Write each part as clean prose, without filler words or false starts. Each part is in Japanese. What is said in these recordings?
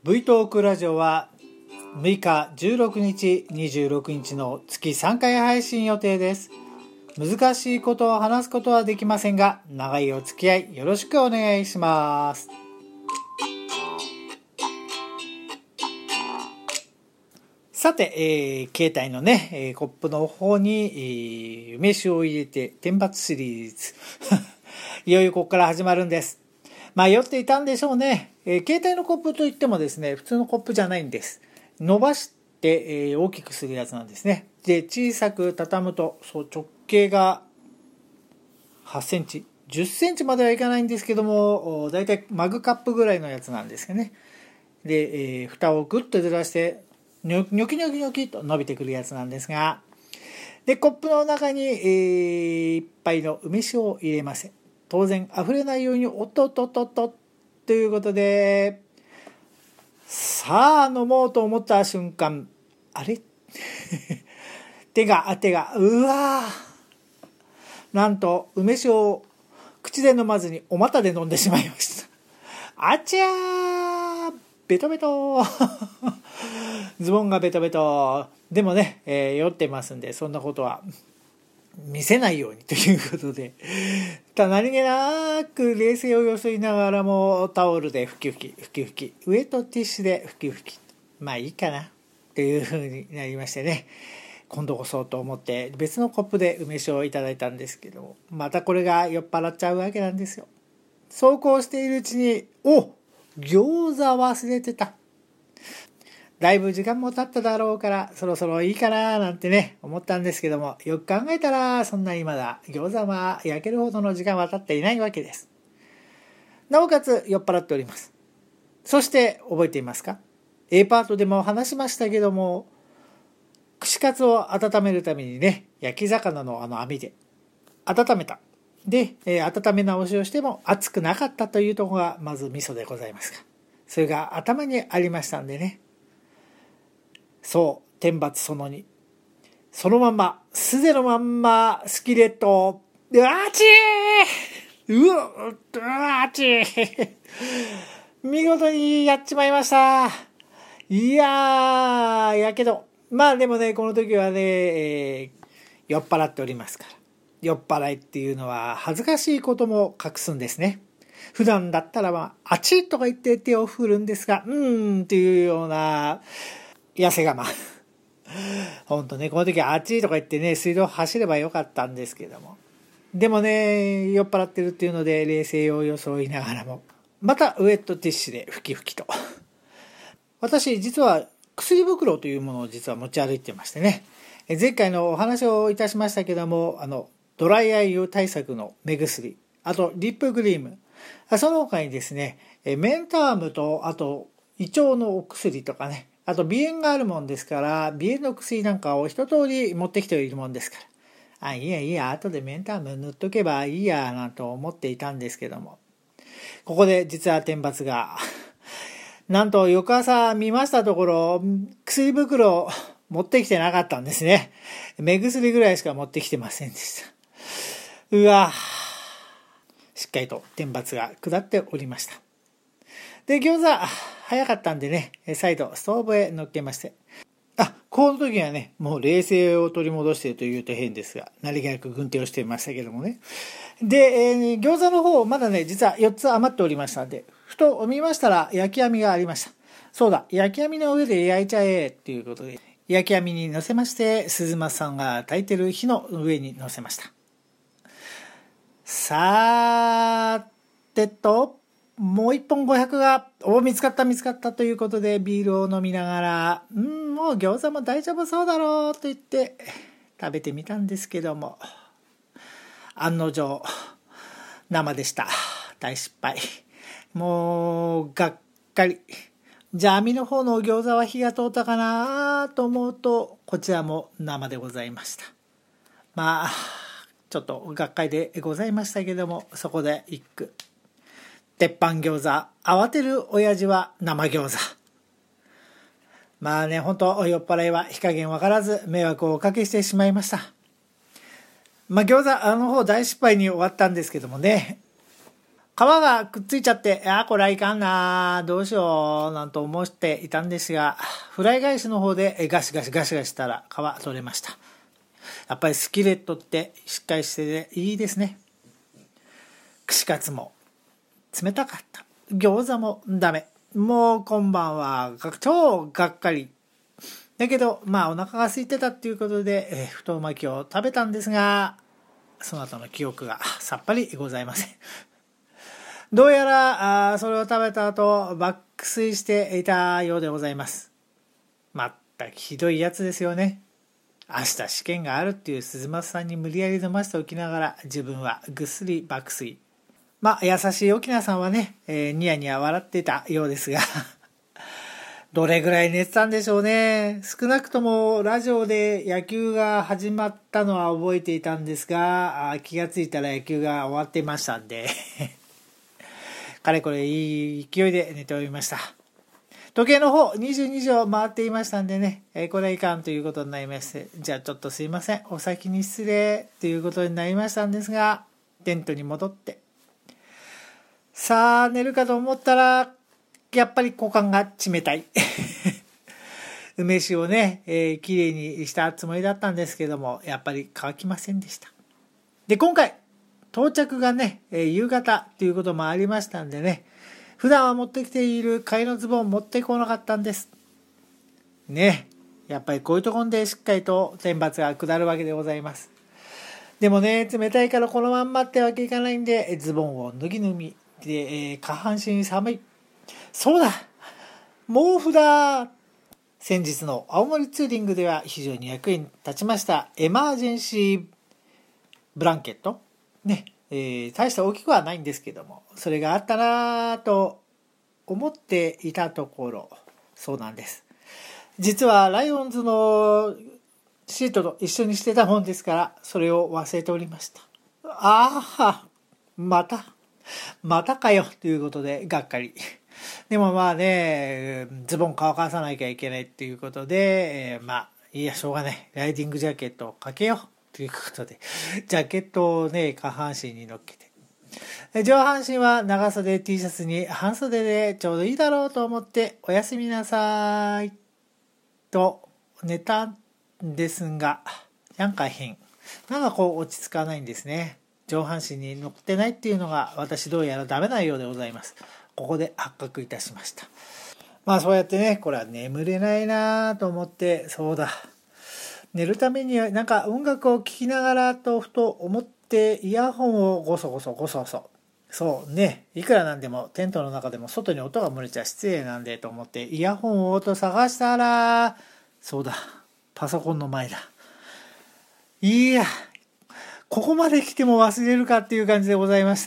V トークラジオは6日、16日、26日の月3回配信予定です。難しいことを話すことはできませんが、長いお付き合いよろしくお願いします。さて、携帯のね、コップの方に、梅酒を入れて天罰シリーズいよいよここから始まるんです。酔っていたんでしょうね。携帯のコップといってもですね、普通のコップじゃないんです。伸ばして、大きくするやつなんですね。で、小さく畳むと、直径が8センチ、10センチまではいかないんですけども、だいたいマグカップぐらいのやつなんですよね。で、蓋をグッとずらして、ニョキニョキニョキと伸びてくるやつなんですが、で、コップの中に、一杯の梅酒を入れません。当然溢れないようにおっとっとっとっとということで、さあ飲もうと思った瞬間、あれ手がうわー、なんと梅酒を口で飲まずにお股で飲んでしまいました。あちゃー、ベトベトズボンがベトベト。でもね、酔ってますんで、そんなことは見せないようにということで、何気なく冷静を装いながらもタオルで拭きウエットティッシュで拭き、いいかなっていう風になりましてね、今度こそと思って別のコップで梅酒をいただいたんですけども、またこれが酔っ払っちゃうわけなんですよ。そうこうしているうちに、餃子忘れてた。だいぶ時間も経っただろうからそろそろいいかななんてね思ったんですけども、よく考えたらそんなにまだ餃子は焼けるほどの時間は経っていないわけです。なおかつ酔っ払っております。そして覚えていますか？ A パートでも話しましたけども、串カツを温めるためにね、焼き魚の網で温めた。で、温め直しをしても熱くなかったというところがまずミソでございますが、それが頭にありましたんでね。そう、天罰その2。そのまんま、素手のまんま、スキレット、あちーあちー見事にやっちまいました。いやー、やけど。でもね、この時はね、酔っ払っておりますから。酔っ払いっていうのは恥ずかしいことも隠すんですね。普段だったらあちーとか言って手を振るんですが、っていうような、痩せ我慢。ほんとね、この時あっちとか言ってね、水道走ればよかったんですけども。でもね、酔っ払ってるっていうので、冷静を装いながらも、またウエットティッシュで拭きと。私、実は薬袋というものを実は持ち歩いてましてね。前回のお話をいたしましたけども、ドライアイ対策の目薬、あとリップクリーム、その他にですね、メンタームと、あと胃腸のお薬とかね、あと鼻炎があるもんですから、鼻炎の薬なんかを一通り持ってきているもんですから、いいや、後でメンターム塗っとけばいいや、なんと思っていたんですけども、ここで実は天罰が、なんと翌朝見ましたところ、薬袋持ってきてなかったんですね。目薬ぐらいしか持ってきてませんでした。うわ、しっかりと天罰が下っておりました。で、餃子、早かったんでね、再度ストーブへ乗っけまして。この時はね、もう冷静を取り戻しているというと変ですが、何気なく軍手をしていましたけどもね。で、餃子の方、まだね、実は4つ余っておりましたんで、ふと見ましたら焼き網がありました。そうだ、焼き網の上で焼いちゃえっていうことで、焼き網に乗せまして、鈴松さんが炊いてる火の上に乗せました。さーてと、もう一本500が見つかったということでビールを飲みながら、もう餃子も大丈夫そうだろうと言って食べてみたんですけども、案の定生でした。大失敗。もうがっかり。じゃあ網の方の餃子は火が通ったかなと思うと、こちらも生でございました。ちょっとがっかりでございましたけども、そこで一句。鉄板餃子、慌てる親父は生餃子。本当酔っ払いは火加減わからず迷惑をおかけしてしまいました。餃子の方大失敗に終わったんですけどもね、 がくっついちゃって、これはいかんな、どうしよう、なんと思っていたんですが、フライ返しの方でガシガシしたら皮取れました。やっぱりスキレットってしっかりしてていいですね。串カツも冷たかった。餃子もダメ。もう今晩は超がっかり。だけど、お腹が空いてたっていうことで、太巻きを食べたんですが、その後の記憶がさっぱりございません。どうやらそれを食べた後爆睡していたようでございます。まったくひどいやつですよね。明日試験があるっていう鈴松さんに無理やり飲ませておきながら自分はぐっすり爆睡。優しい沖縄さんはね、ニヤニヤ笑っていたようですがどれぐらい寝てたんでしょうね。少なくともラジオで野球が始まったのは覚えていたんですが、気がついたら野球が終わっていましたんでかれこれいい勢いで寝ておりました。時計の方22時を回っていましたんでね、これはいかんということになりまして、じゃあちょっとすいません、お先に失礼ということになりましたんですが、テントに戻ってさあ寝るかと思ったらやっぱり股間が冷たい梅酒をね、きれいにしたつもりだったんですけども、やっぱり乾きませんでした。で今回到着がね、夕方ということもありましたんでね、普段は持ってきている替えのズボンを持ってこなかったんですね。やっぱりこういうところでしっかりと天罰が下るわけでございます。でもね、冷たいからこのまんまってわけいかないんで、ズボンを脱ぎで、下半身寒い。そうだ、毛布だ。先日の青森ツーリングでは非常に役に立ちましたエマージェンシーブランケットね、大した大きくはないんですけども、それがあったなと思っていたところ、そうなんです。実はライオンズのシートと一緒にしてたもんですから、それを忘れておりました。またかよということでがっかり。でもズボン乾かさなきゃいけないっていうことで、いいやしょうがない、ライディングジャケットをかけようということでジャケットをね下半身に乗っけて、上半身は長袖 T シャツに半袖でちょうどいいだろうと思っておやすみなさいと寝たんですが、なんか落ち着かないんですね。上半身に乗ってないっていうのが私どうやらダメなようでございます。ここで発覚いたしました。そうやってね、これは眠れないなと思って、そうだ、寝るためには音楽を聴きながらとふと思ってイヤホンをゴソゴソそうね、いくらなんでもテントの中でも外に音が漏れちゃ失礼なんでと思ってイヤホンを探したら、そうだ、パソコンの前だ。いや、ここまで来ても忘れるかっていう感じでございました。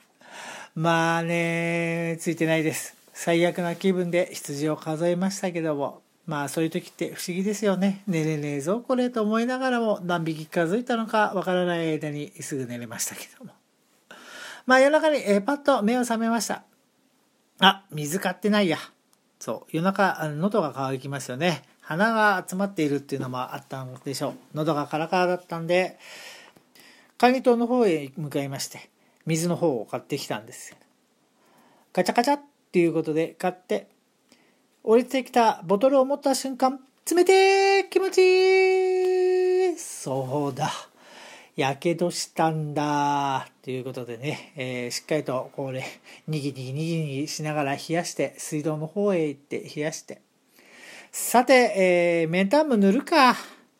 ついてないです。最悪な気分で羊を数えましたけども、そういう時って不思議ですよね。寝れねえぞこれと思いながらも、何匹数えたのかわからない間にすぐ寝れましたけども、夜中にパッと目を覚めました。水買ってないや。そう、夜中喉が渇きますよね。鼻が詰まっているっていうのもあったんでしょう。喉がカラカラだったんで管理棟の方へ向かいまして、水の方を買ってきたんですよ。ガチャガチャっていうことで買って降りてきたボトルを持った瞬間、冷てー気持ちいい、そうだ、やけどしたんだということでね、しっかりとこれにぎにぎしながら冷やして、水道の方へ行って冷やして、さて、メンターム塗るか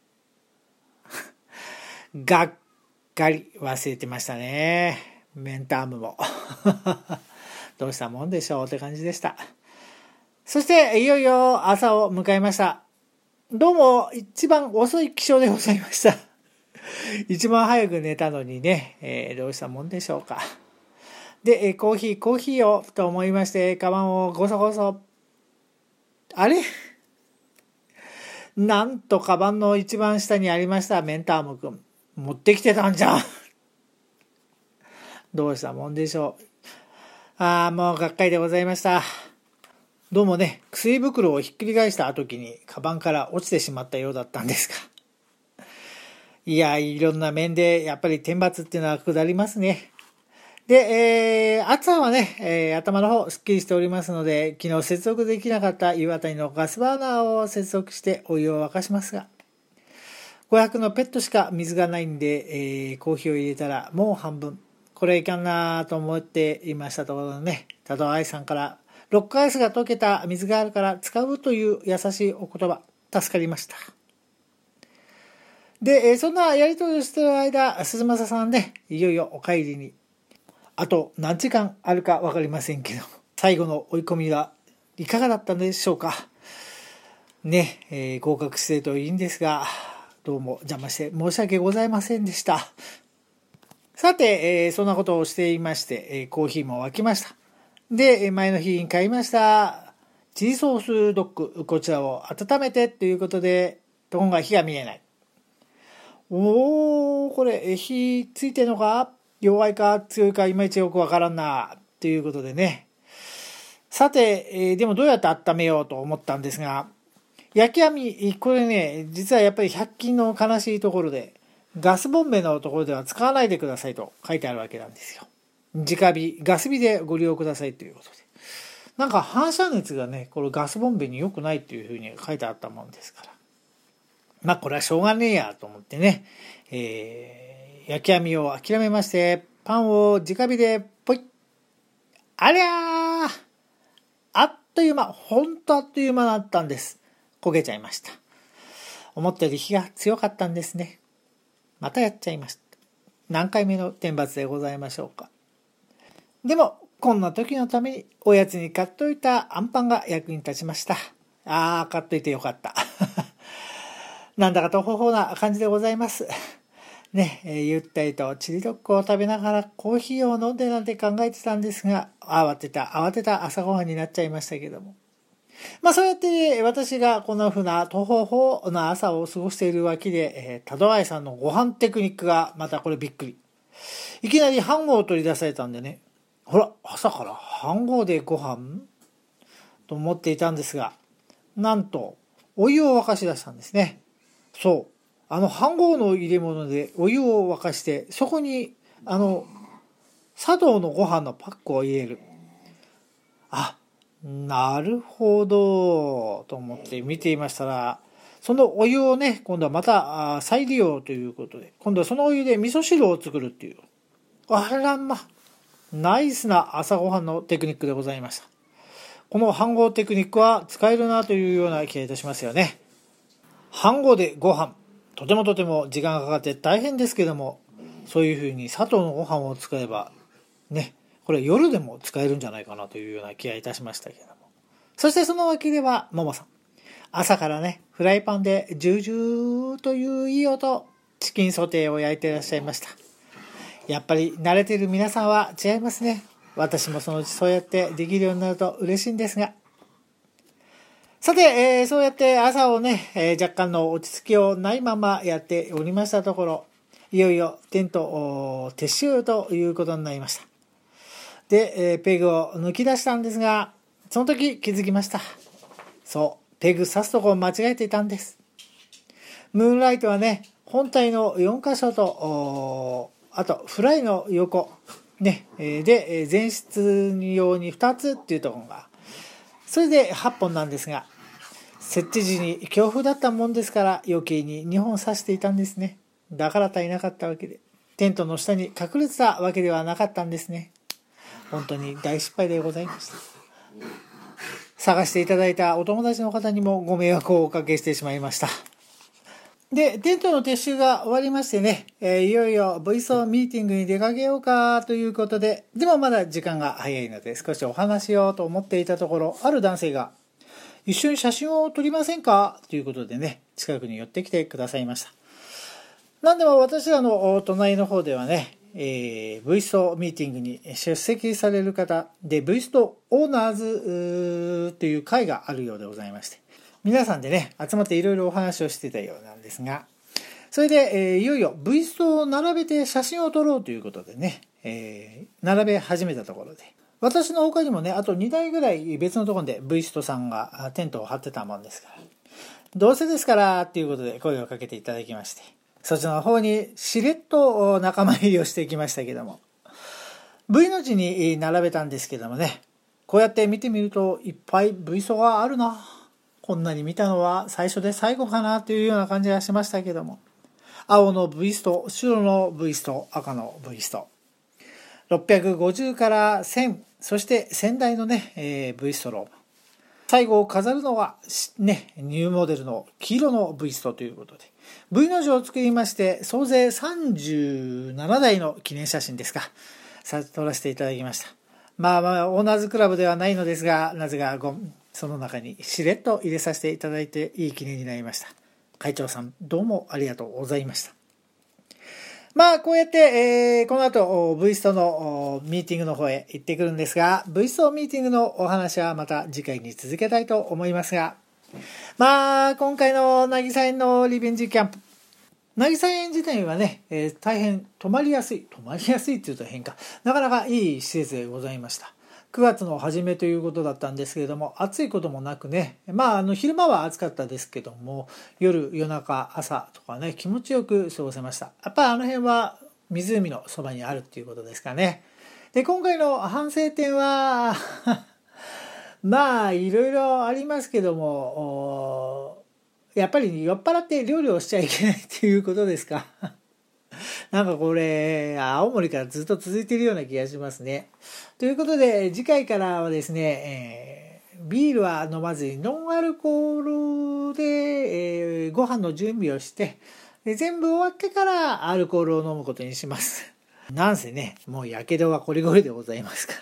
がっかり忘れてましたね、メンタームもどうしたもんでしょうって感じでした。そしていよいよ朝を迎えました。どうも一番遅い起床でございました一番早く寝たのにね、どうしたもんでしょうか。で、コーヒーをと思いまして、カバンをゴソゴソ、あれ、なんとカバンの一番下にありましたメンタームくん、持ってきてたんじゃんどうしたもんでしょう。もうがっかりでございました。どうもね、薬袋をひっくり返した時にカバンから落ちてしまったようだったんですが、いろんな面でやっぱり天罰っていうのは下りますね。 で、朝はね、頭の方すっきりしておりますので、昨日接続できなかった夕方のガスバーナーを接続してお湯を沸かしますが、500のペットしか水がないんで、コーヒーを入れたらもう半分。これいかんなと思っていましたところね、多度愛さんからロックアイスが溶けた水があるから使うという優しいお言葉、助かりました。で、そんなやりとりをしている間、鈴正さんね、いよいよお帰りに。あと何時間あるか分かりませんけど、最後の追い込みはいかがだったんでしょうか。ね、合格してといいんですが、どうも邪魔して申し訳ございませんでした。さて、そんなことをしていまして、コーヒーも沸きました。で、前の日に買いましたチリソースドッグ、こちらを温めてということで、ところが火が見えない。これ火ついてるのか弱いか強いかいまいちよくわからんなということでね。さて、でもどうやって温めようと思ったんですが、焼き網、これね、実はやっぱり100均の悲しいところで、ガスボンベのところでは使わないでくださいと書いてあるわけなんですよ。直火、ガス火でご利用くださいということで。なんか反射熱がね、これガスボンベに良くないっていうふうに書いてあったもんですから。まあこれはしょうがねえやと思ってね、焼き網を諦めまして、パンを直火でポイッ。ありゃー、あっという間、ほんとあっという間だったんです。焦げちゃいました。思ったより火が強かったんですね。またやっちゃいました。何回目の天罰でございましょうか。でもこんな時のためにおやつに買っといたアンパンが役に立ちました。買っといてよかったなんだかとほほな感じでございますね。ゆったりとチリドッグを食べながらコーヒーを飲んでなんて考えてたんですが、慌てた朝ごはんになっちゃいましたけども、まあそうやって、私がこんな風なとほほな朝を過ごしているわけで、多度愛さんのご飯テクニックがまたこれびっくり。いきなり飯盒を取り出されたんでね、ほら朝から飯盒でご飯と思っていたんですが、なんとお湯を沸かし出したんですね。そう、飯盒の入れ物でお湯を沸かして、そこに茶道のご飯のパックを入れる。なるほどと思って見ていましたら、そのお湯をね、今度はまた再利用ということで、今度はそのお湯で味噌汁を作るっていう、ナイスな朝ごはんのテクニックでございました。この飯盒テクニックは使えるなというような気がいたしますよね。飯盒でご飯、とても時間がかかって大変ですけども、そういうふうに砂糖のご飯を使えばね、これ夜でも使えるんじゃないかなというような気がいたしましたけども。そしてそのわけでは、ももさん。朝からね、フライパンでジュージューといういい音、チキンソテーを焼いていらっしゃいました。やっぱり慣れている皆さんは違いますね。私もそのうちそうやってできるようになると嬉しいんですが。さて、そうやって朝をね、若干の落ち着きをないままやっておりましたところ、いよいよテント撤収ということになりました。で、ペグを抜き出したんですが、その時気づきました。そう、ペグ刺すとこを間違えていたんです。ムーンライトはね、本体の4箇所と、あとフライの横、ね、で、前室用に2つっていうところが、それで8本なんですが、設置時に強風だったもんですから余計に2本刺していたんですね。だから足りなかったわけで、テントの下に隠れてたわけではなかったんですね。本当に大失敗でございました。探していただいたお友達の方にもご迷惑をおかけしてしまいました。で、テントの撤収が終わりましてね、いよいよボイスミーティングに出かけようかということで、でもまだ時間が早いので少しお話しようと思っていたところ、ある男性が一緒に写真を撮りませんかということでね、近くに寄ってきてくださいました。なんでも私らの隣の方ではね、V ストミーティングに出席される方で V ストオーナーズという会があるようでございまして、皆さんでね集まっていろいろお話をしてたようなんですが、それで、いよいよ V ストを並べて写真を撮ろうということでね、並べ始めたところで、私の他にもねあと2台ぐらい別のところで V ストさんがテントを張ってたもんですから、どうせですからっていうことで声をかけていただきまして、そっちの方にしれっと仲間入りをしていきましたけども、 V の字に並べたんですけどもね、こうやって見てみるといっぱい V ストがあるな。こんなに見たのは最初で最後かなというような感じがしましたけども、青の V スト、白の V スト、赤の V スト、650から1000、そして1000台のね、V ストローブ。最後を飾るのはね、ニューモデルの黄色の V ストということで、V の字を作りまして、総勢37台の記念写真ですか、撮らせていただきました。まあオーナーズクラブではないのですが、なぜかその中にしれっと入れさせていただいていい記念になりました。会長さん、どうもありがとうございました。こうやって、この後 V ストのミーティングの方へ行ってくるんですが、V ストミーティングのお話はまた次回に続けたいと思いますが、今回の渚園のリベンジキャンプ、渚園自体はね、大変泊まりやすいって言うと変か、なかなかいい施設でございました。9月の初めということだったんですけれども、暑いこともなくね、昼間は暑かったですけども、夜中朝とかね、気持ちよく過ごせました。やっぱりあの辺は湖のそばにあるっていうことですかね。で、今回の反省点はいろいろありますけども、やっぱり酔っ払って料理をしちゃいけないっていうことですか。なんかこれ青森からずっと続いているような気がしますね。ということで次回からはですね、ビールは飲まずにノンアルコールで、ご飯の準備をして、で全部終わってからアルコールを飲むことにします。なんせね、もうやけどはこりごりでございますから。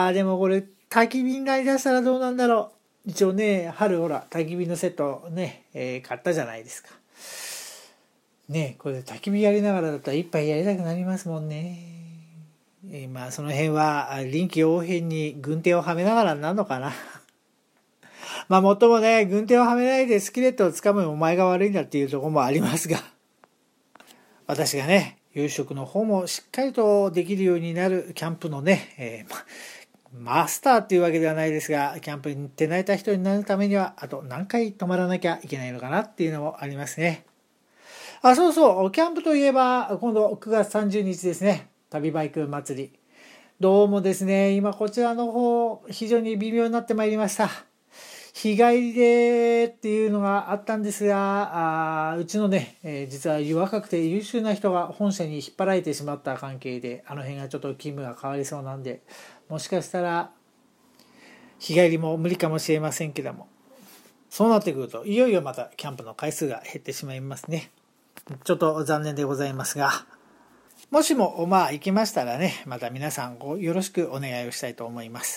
でもこれ焚き火になりだしたらどうなんだろう。一応ね、春ほら焚き火のセットね、買ったじゃないですか。ね、これ焚き火やりながらだったら一杯やりたくなりますもんね。その辺は臨機応変に軍手をはめながらなのかな。もっともね、軍手をはめないでスキレットをつかむお前が悪いんだっていうところもありますが、私がね、夕食の方もしっかりとできるようになるキャンプのね、マスターっていうわけではないですが、キャンプに手慣れた人になるためにはあと何回泊まらなきゃいけないのかなっていうのもありますね。そうそう、キャンプといえば今度9月30日ですね、旅バイク祭り。どうもですね、今こちらの方非常に微妙になってまいりました。日帰りでっていうのがあったんですが、うちのね、実は若くて優秀な人が本社に引っ張られてしまった関係で、あの辺がちょっと勤務が変わりそうなんで、もしかしたら日帰りも無理かもしれませんけども、そうなってくるといよいよまたキャンプの回数が減ってしまいますね。ちょっと残念でございますが、もしも行きましたらね、また皆さんよろしくお願いをしたいと思います。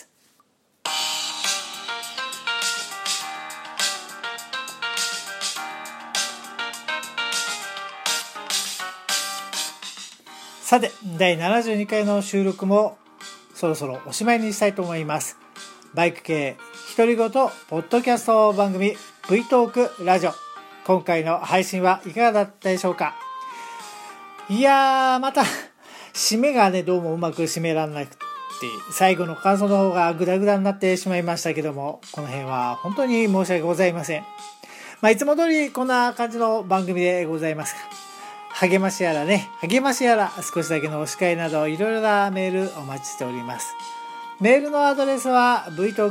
さて、第72回の収録もそろそろおしまいにしたいと思います。バイク系独り言ポッドキャスト番組 V トークラジオ、今回の配信はいかがだったでしょうか。また締めがね、どうもうまく締められなくて、最後の感想の方がグダグダになってしまいましたけども、この辺は本当に申し訳ございません。いつも通りこんな感じの番組でございますが、励ましやら少しだけのお叱りなどいろいろなメールお待ちしております。メールのアドレスは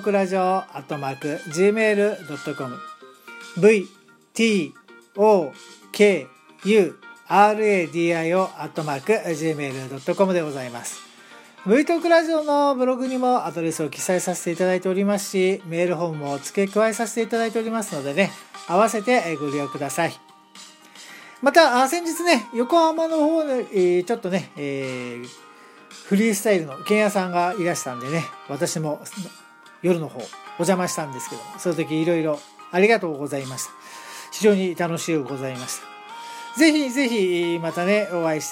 vtalkradio@gmail.com vtalkradio@gmail.com でございます。V トークラジオのブログにもアドレスを記載させていただいておりますし、メールフォームも付け加えさせていただいておりますのでね、合わせてご利用ください。また先日ね、横浜の方で、ちょっとね、フリースタイルの剣屋さんがいらしたんでね、私も夜の方お邪魔したんですけど、その時いろいろありがとうございました。非常に楽しゅうございました。ぜひぜひまたね、お会いして、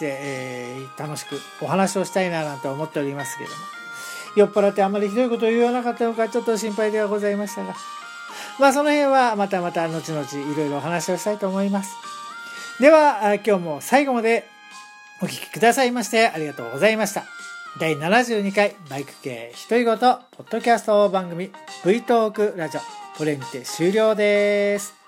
楽しくお話をしたいななんて思っておりますけども、酔っ払ってあまりひどいことを言わなかったのかちょっと心配ではございましたが、その辺はまた後々いろいろお話をしたいと思います。では今日も最後までお聞きくださいましてありがとうございました。第72回バイク系独り言ポッドキャスト番組 V トークラジオ、これにて終了です。